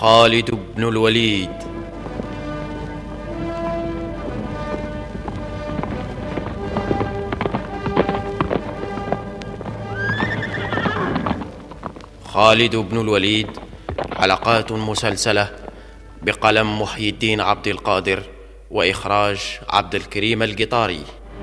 خالد بن الوليد. خالد بن الوليد، حلقات مسلسلة، بقلم محي الدين عبد القادر، وإخراج عبد الكريم القطاري.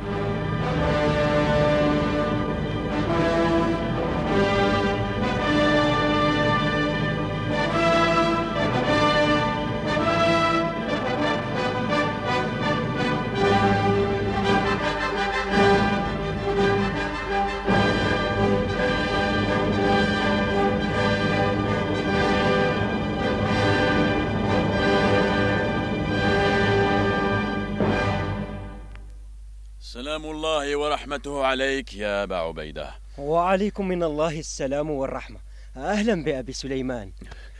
سلام الله ورحمته عليك يا أبا عبيدة. وعليكم من الله السلام والرحمة. أهلا بأبي سليمان.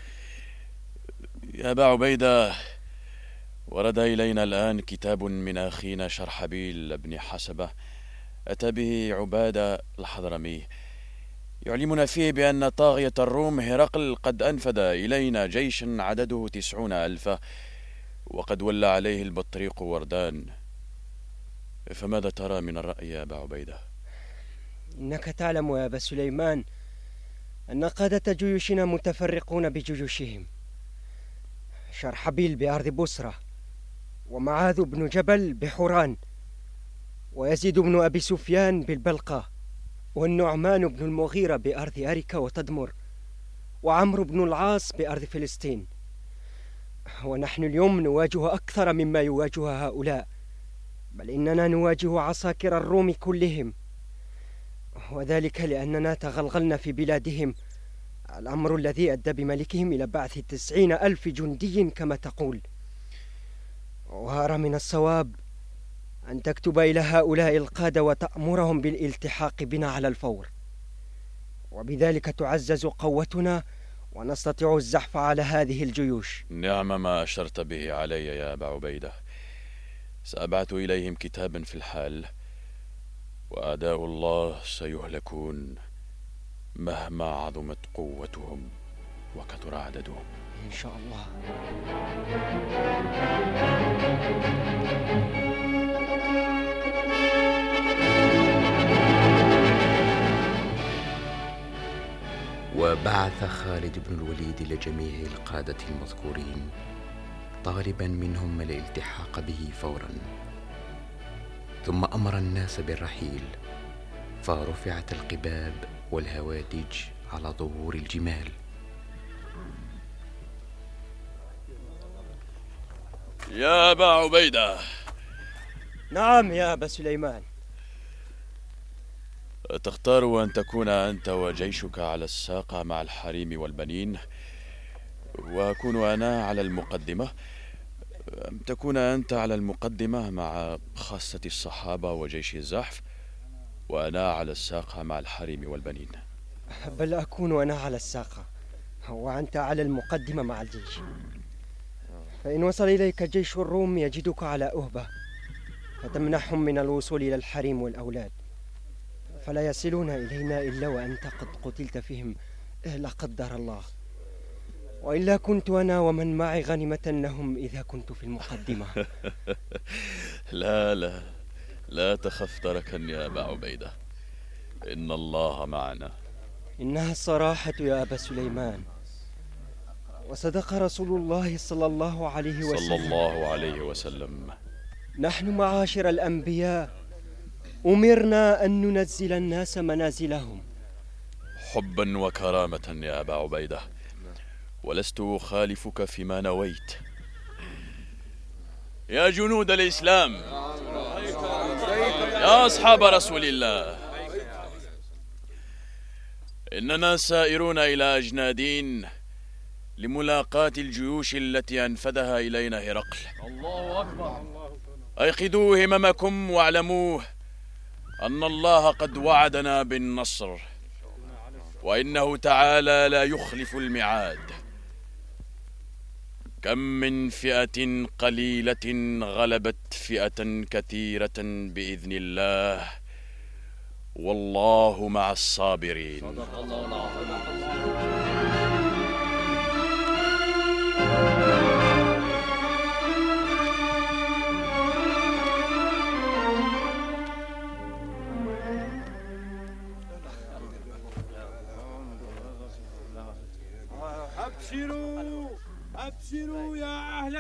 يا أبا عبيدة، ورد إلينا الآن كتاب من أخينا شرحبيل بن حسبة، أتى به عبادة الحضرمي، يعلمنا فيه بأن طاغية الروم هرقل قد أنفذ إلينا جيشا عدده 90,000، وقد ولى عليه البطريق وردان. فماذا ترى من الرأي يا أبا عبيدة؟ إنك تعلم يا أبا سليمان أن قادة جيوشنا متفرقون بجيوشهم. شرحبيل بأرض بصرة، ومعاذ بن جبل بحوران، ويزيد بن أبي سفيان بالبلقاء، والنعمان بن المغيرة بأرض أريكا وتدمر، وعمرو بن العاص بأرض فلسطين. ونحن اليوم نواجه أكثر مما يواجه هؤلاء، بل إننا نواجه عساكر الروم كلهم، وذلك لأننا تغلغلنا في بلادهم، الأمر الذي أدى بملكهم إلى بعث 90,000 جندي كما تقول. وأرى من الصواب أن تكتب إلى هؤلاء القادة وتأمرهم بالالتحاق بنا على الفور، وبذلك تعزز قوتنا ونستطيع الزحف على هذه الجيوش. نعم ما أشرت به علي يا أبا عبيدة. سأبعث إليهم كتابا في الحال، وأعداء الله سيهلكون مهما عظمت قوتهم وكثر عددهم إن شاء الله. وبعث خالد بن الوليد لجميع القادة المذكورين طالبا منهم الالتحاق به فورا، ثم أمر الناس بالرحيل، فرفعت القباب والهوادج على ظهور الجمال. يا أبا عبيدة. نعم يا أبا سليمان. تختار أن تكون أنت وجيشك على الساقة مع الحريم والبنين، وأكون أنا على المقدمة، أم تكون أنت على المقدمة مع خاصة الصحابة وجيش الزحف، وأنا على الساقة مع الحريم والبنين؟ بل أكون أنا على الساقة وأنت على المقدمة مع الجيش، فإن وصل إليك جيش الروم يجدك على أهبة، فتمنحهم من الوصول إلى الحريم والأولاد، فلا يصلون إلينا إلا وأنت قد قتلت فيهم، لا قدر الله، وإلا كنت أنا ومن معي غنيمة لهم إذا كنت في المقدمة. لا لا لا تخف تركا يا أبا عبيدة، إن الله معنا. إنها الصراحة يا أبا سليمان، وصدق رسول الله صلى الله عليه وسلم. نحن معاشر الأنبياء أمرنا أن ننزل الناس منازلهم حبا وكرامة يا أبا عبيدة، ولست أخالفك فيما نويت. يا جنود الإسلام، يا أصحاب رسول الله، إننا سائرون إلى أجنادين لملاقاة الجيوش التي أنفذها إلينا هرقل. الله أكبر. أيقظوا هممكم واعلموه أن الله قد وعدنا بالنصر، وإنه تعالى لا يخلف الميعاد. كم من فئة قليلة غلبت فئة كثيرة بإذن الله، والله مع الصابرين. صدق الله العظيم.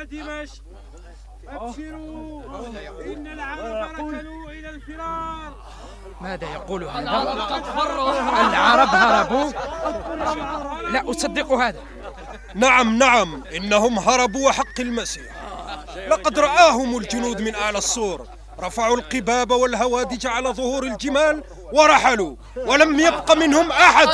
أهل دمشق أبشروا إن العرب ركلوا إلى الفرار. ماذا يقول هذا؟ العرب هربوا؟ لا أصدق هذا. نعم إنهم هربوا وحق المسيح. لقد رآهم الجنود من أعلى السور، رفعوا القباب والهوادج على ظهور الجمال ورحلوا، ولم يبق منهم أحد.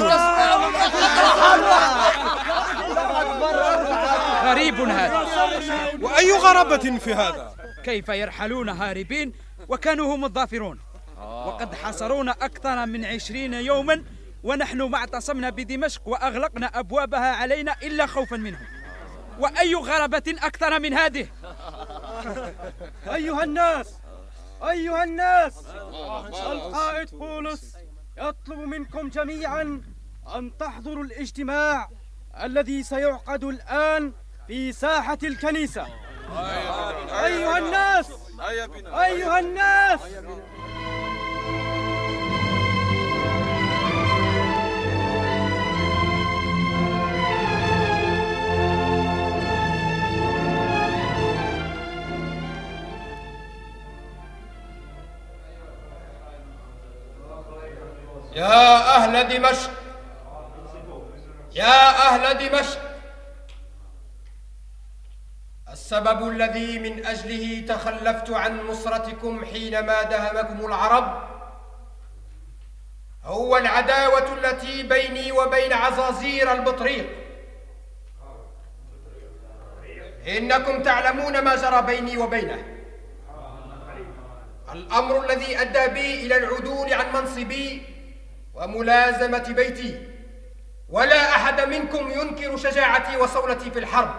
غريب هذا. وأي غرابة في هذا؟ كيف يرحلون هاربين وكانوا هم الظافرون؟ وقد حاصرونا أكثر من 20 يوما، ونحن ما اعتصمنا بدمشق وأغلقنا أبوابها علينا إلا خوفا منهم. وأي غرابة أكثر من هذه؟ أيها الناس، القائد بولس يطلب منكم جميعا أن تحضروا الاجتماع الذي سيعقد الآن في ساحة الكنيسة. أيها الناس. يا أهل دمشق، السبب الذي من أجله تخلفت عن نصرتكم حينما دهمكم العرب هو العداوة التي بيني وبين عزازير البطريق. إنكم تعلمون ما جرى بيني وبينه، الأمر الذي أدى بي إلى العدول عن منصبي وملازمة بيتي، ولا أحد منكم ينكر شجاعتي وصولتي في الحرب.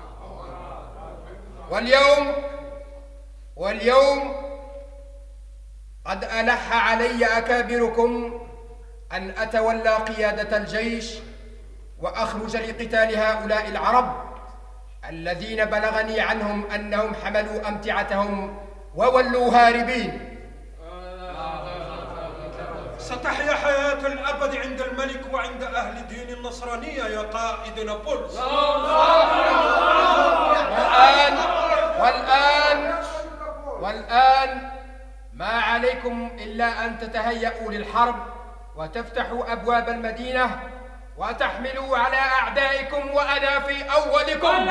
واليوم قد ألح علي أكابركم أن أتولى قيادة الجيش وأخرج لقتال هؤلاء العرب الذين بلغني عنهم أنهم حملوا أمتعتهم وولوا هاربين. ستحيا حياة الأبد عند الملك وعند أهل دين النصرانية يا قائدنا بولس. والآن ما عليكم إلا أن تتهيأوا للحرب وتفتحوا أبواب المدينة وتحملوا على أعدائكم وأنا في أولكم.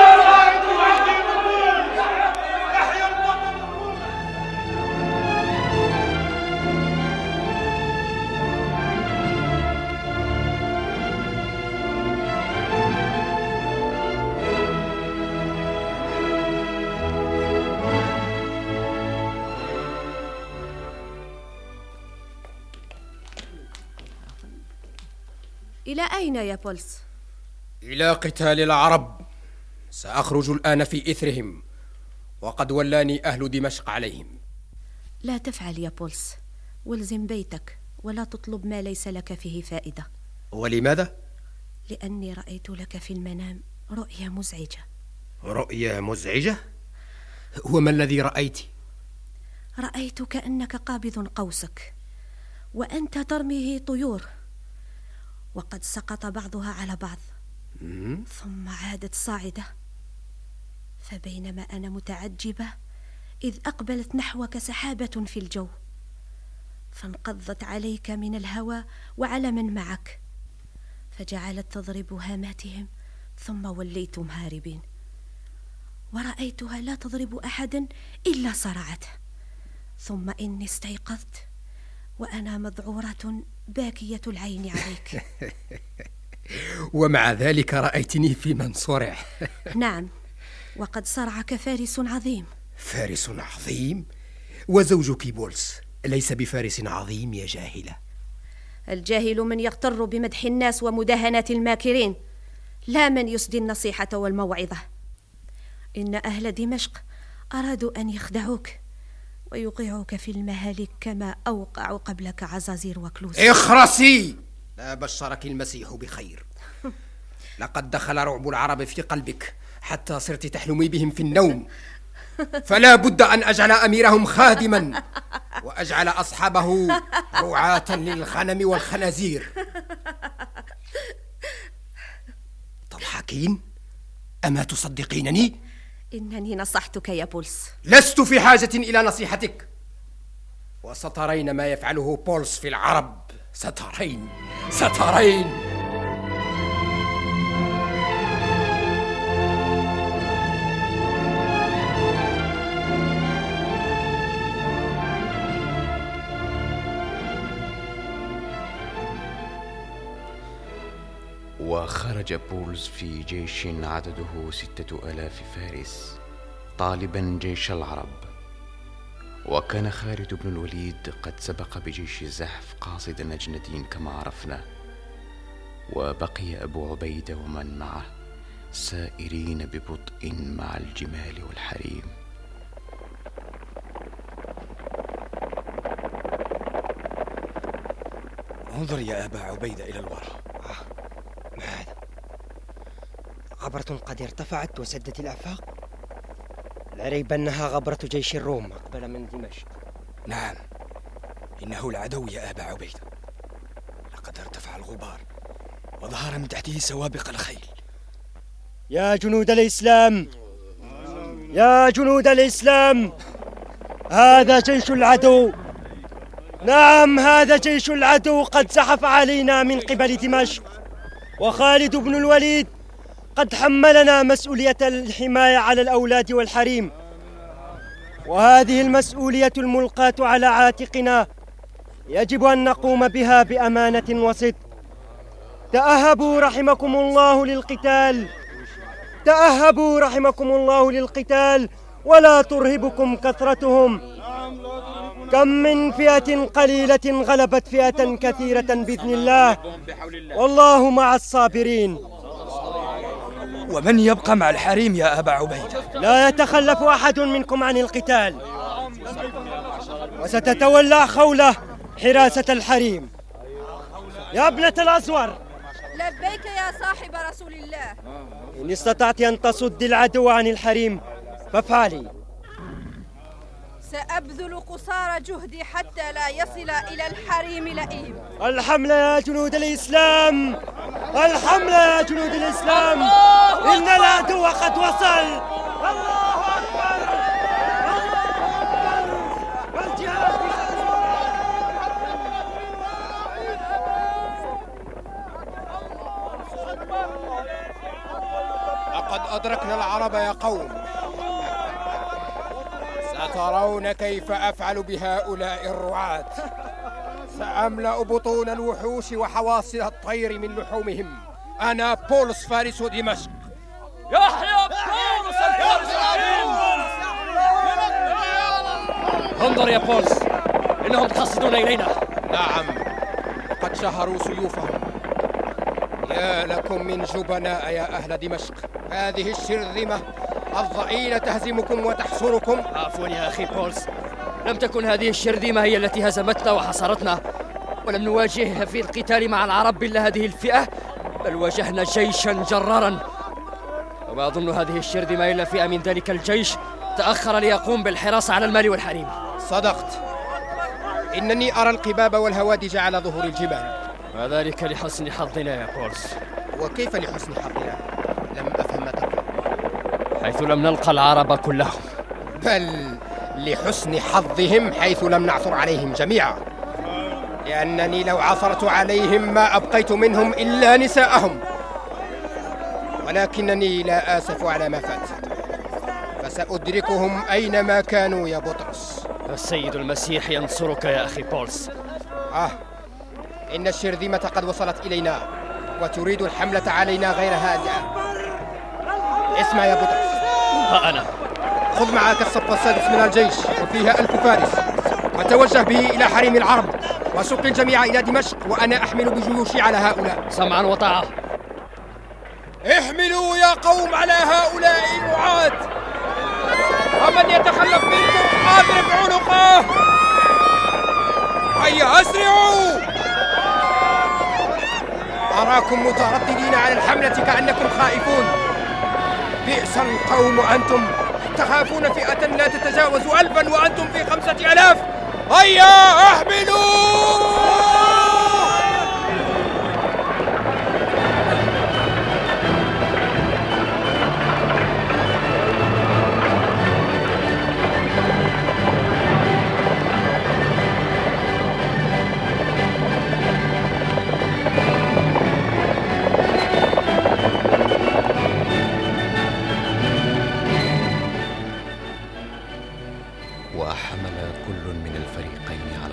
إلى أين يا بولس؟ إلى قتال العرب. سأخرج الآن في إثرهم، وقد ولاني أهل دمشق عليهم. لا تفعل يا بولس، والزم بيتك ولا تطلب ما ليس لك فيه فائدة. ولماذا؟ لأني رأيت لك في المنام رؤيا مزعجة. رؤيا مزعجة؟ وما الذي رأيت؟ رأيت كأنك قابض قوسك وأنت ترميه طيور، وقد سقط بعضها على بعض ثم عادت صاعدة. فبينما أنا متعجبة إذ أقبلت نحوك سحابة في الجو، فانقضت عليك من الهوى وعلى من معك، فجعلت تضرب هاماتهم ثم وليتم هاربين. ورأيتها لا تضرب أحدا إلا صرعته، ثم إني استيقظت وأنا مذعورة باكية العين عليك. ومع ذلك رأيتني في من صرع. نعم، وقد صرعك فارس عظيم. فارس عظيم؟ وزوجك بولس ليس بفارس عظيم يا جاهلة. الجاهل من يغتر بمدح الناس ومداهنة الماكرين، لا من يسدي النصيحة والموعظة. إن أهل دمشق أرادوا أن يخدعوك ويوقعوك في المهالك كما أوقعوا قبلك عزازير وكلوس. اخرسي! لا بشرك المسيح بخير. لقد دخل رعب العرب في قلبك حتى صرت تحلمي بهم في النوم، فلا بد أن أجعل أميرهم خادما وأجعل أصحابه رعاة للغنم والخنازير. تضحكين؟ أما تصدقينني؟ إنني نصحتك يا بولس. لست في حاجة إلى نصيحتك، وسترين ما يفعله بولس في العرب. سترين. وخرج بولس في جيش عدده 6000 فارس طالبا جيش العرب، وكان خالد بن الوليد قد سبق بجيش زحف قاصد نجندين كما عرفنا، وبقي أبو عبيدة ومن معه سائرين ببطء مع الجمال والحريم. انظر يا أبا عبيدة إلى الوراء. ما هذا؟ غبرة قد ارتفعت وسدت الآفاق. لا ريب أنها غبرة جيش الروم أقبل من دمشق. نعم، إنه العدو يا أبا عبيدة. لقد ارتفع الغبار وظهر من تحته سوابق الخيل. يا جنود الإسلام، هذا جيش العدو. نعم، هذا جيش العدو قد زحف علينا من قبل دمشق، وخالد بن الوليد قد حملنا مسؤولية الحماية على الأولاد والحريم، وهذه المسؤولية الملقاة على عاتقنا يجب أن نقوم بها بأمانة وصدق. تأهبوا رحمكم الله للقتال ولا ترهبكم كثرتهم. كم من فئة قليلة غلبت فئة كثيرة بإذن الله، والله مع الصابرين. ومن يبقى مع الحريم يا أبا عبيدة؟ لا يتخلف أحد منكم عن القتال، وستتولى خولة حراسة الحريم. يا ابنة الأزور، لبيك يا صاحب رسول الله. إن استطعت أن تصد العدو عن الحريم فافعلي. سأبذل قصارى جهدي حتى لا يصل إلى الحريم لئيم. الحملة يا جنود الإسلام، إن العدو قد وصل. الله أكبر، الجهاد في لقد أدركنا العرب يا قوم. سترون كيف أفعل بهؤلاء الرعاة. سأملأ بطون الوحوش وحواصل الطير من لحومهم. أنا بولس فارس دمشق. يحيى بولس الفارس العظيم! انظر يا بولس، إنهم قصدون إلينا. نعم، وقد شهروا سيوفهم. يا لكم من جبناء يا أهل دمشق. هذه الشرذمة الضئيلة تهزمكم وتحصركم. عفوا يا أخي بولس، لم تكن هذه الشرذمة هي التي هزمتنا وحصرتنا، ولم نواجهها في القتال مع العرب إلا هذه الفئة، بل واجهنا جيشا جرارا، وما أظن هذه الشرذمة إلا فئة من ذلك الجيش تأخر ليقوم بالحراسة على المال والحريم. صدقت، إنني أرى القباب والهوادج على ظهور الجبال. وذلك لحسن حظنا يا بولس. وكيف لحسن حظنا؟ لم أفهم ما تقول. حيث لم نلقى العرب كلهم، بل لحسن حظهم حيث لم نعثر عليهم جميعا، لأنني لو عثرت عليهم ما أبقيت منهم إلا نساءهم. ولكنني لا آسف على ما فات، فسأدركهم أينما كانوا يا بطرس. السيد المسيح ينصرك يا أخي بولس. إن الشرذمة قد وصلت إلينا وتريد الحملة علينا غير هادئة. اسمع يا بطرس، ها أنا. خذ معك الصف السادس من الجيش وفيها 1000 فارس، وتوجه به إلى حريم العرب، وسق الجميع إلى دمشق، وأنا أحمل بجيوشي على هؤلاء. سمعا وطاعة. احملوا يا قوم على هؤلاء الرعاة، ومن يتخلف منكم أضرب عنقه. هيا أسرعوا. أراكم مترددين على الحملة كأنكم خائفون. بئس القوم أنتم، تخافون فئة لا تتجاوز 1000 وأنتم في 5000. هيا احملوا.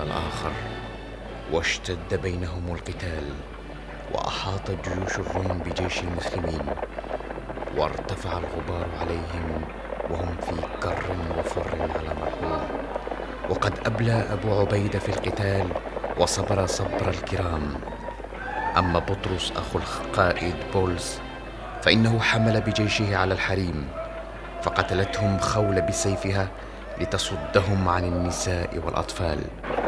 الآخر، واشتد بينهم القتال، وأحاطت جيوش الروم بجيش المسلمين، وارتفع الغبار عليهم وهم في كر وفر على مرحوم. وقد أبلى أبو عبيدة في القتال وصبر صبر الكرام. أما بطرس أخو القائد بولس فإنه حمل بجيشه على الحريم، فقتلتهم خول بسيفها لتصدهم عن النساء والأطفال.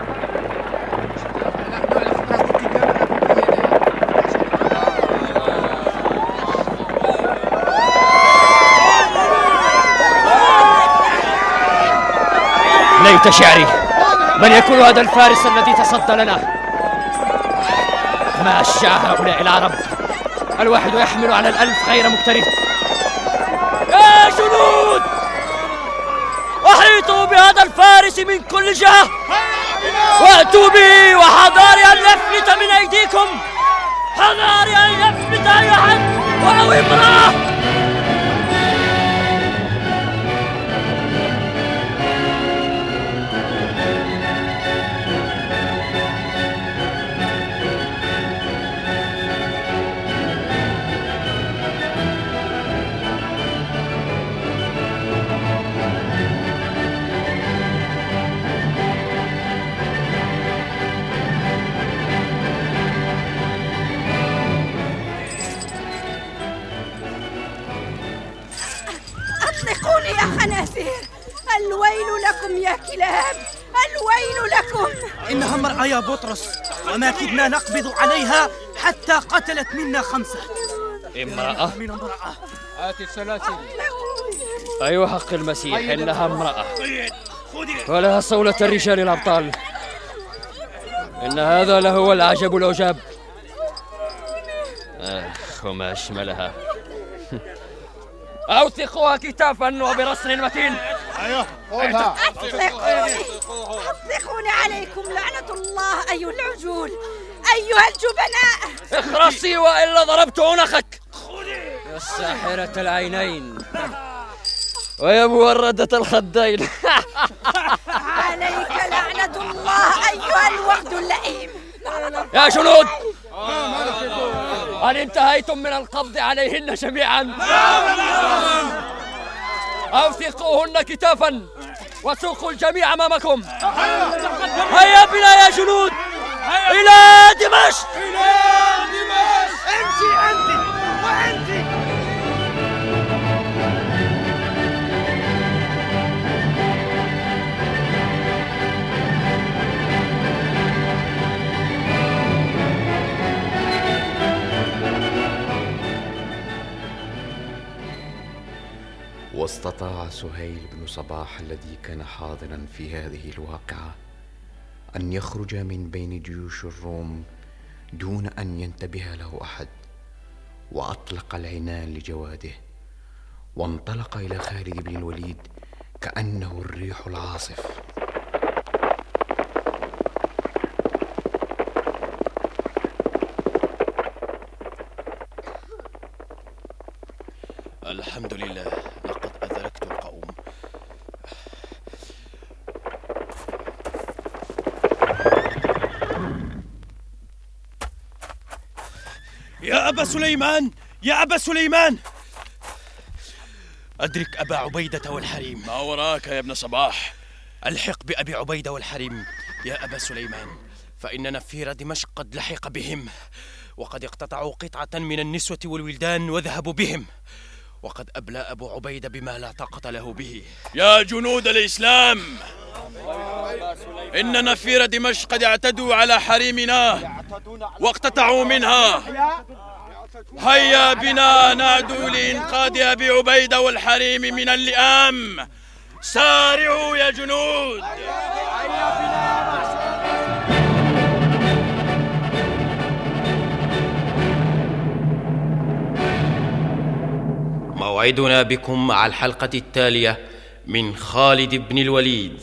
ليت شعري من يكون هذا الفارس الذي تصدى لنا. ما أشجع هؤلاء العرب، الواحد يحمل على 1000 غير مكترث. يا جنود، أحيطوا بهذا الفارس من كل جهة، وأتوا به وحذاري أن يفلت من أيديكم، حذاري أن يفلت أي أحد ولو امرأة. أطلقوني يا خنازير، الويل لكم يا كلاب، الويل لكم. إنها امرأة يا بطرس، وما كدنا نقبض عليها حتى قتلت منا 5. امرأة؟ من امرأة. هات السلاسل. أيوة حق المسيح، إنها امرأة ولها صولة الرجال الأبطال. إن هذا لهو العجب العجاب. وما أشملها. أوثقوها كتافا وبرسل متين. أيوه خذها. أطلقوني عليكم لعنة الله أيها العجول، أيها الجبناء. اخرسي وإلا ضربت عنقك يا الساحرة العينين ويا موردة الخدين. عليك لعنة الله أيها الوغد اللئيم. يا جنود، هل انتهيتم من القبض عليهن جميعا؟ أوثقوهن كتافا وسوقوا الجميع أمامكم. هيا بنا يا جنود إلى دمشق. امشي أنت وأنت. واستطاع سهيل بن صباح الذي كان حاضرا في هذه الواقعة أن يخرج من بين جيوش الروم دون أن ينتبه له أحد، وأطلق العنان لجواده، وانطلق إلى خالد بن الوليد كأنه الريح العاصف. الحمد لله، لقد أدركت القوم. يا أبا سليمان، يا أبا سليمان، أدرك أبا عبيدة والحريم. ما وراك يا ابن صباح؟ الحق بأبي عبيدة والحريم يا أبا سليمان، فإن نفير دمشق قد لحق بهم، وقد اقتطعوا قطعة من النسوة والولدان وذهبوا بهم، وقد أبلى أبو عبيدة بما لا طاقة له به. يا جنود الإسلام، إن نفير دمشق قد اعتدوا على حريمنا واقتطعوا منها. هيا بنا نعدو لإنقاذ أبي عبيدة والحريم من اللئام. سارعوا يا جنود. موعدنا بكم مع الحلقة التالية من خالد بن الوليد.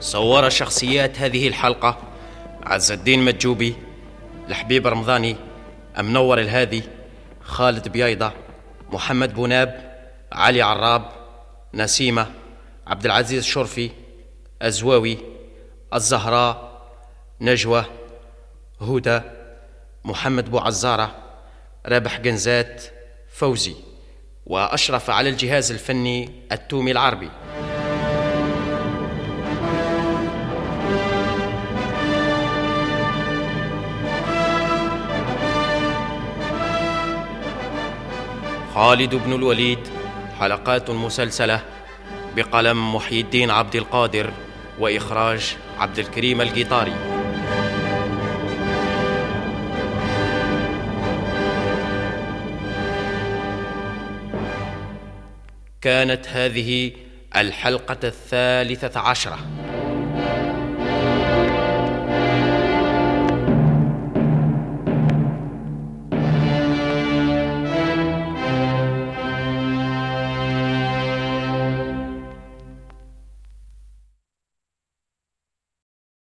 صور شخصيات هذه الحلقة عز الدين متجوبي، الحبيب رمضاني، منور الهادي، خالد بيايضة، محمد بوناب، علي عراب، نسيمة، عبد العزيز شرفي، الزواوي، الزهراء، نجوى، هدى، محمد بوعزارة، رابح جنزات، فوزي. وأشرف على الجهاز الفني التومي العربي. خالد بن الوليد، حلقات مسلسلة بقلم محي الدين عبد القادر وإخراج عبد الكريم القيطاري. كانت هذه الحلقة 13.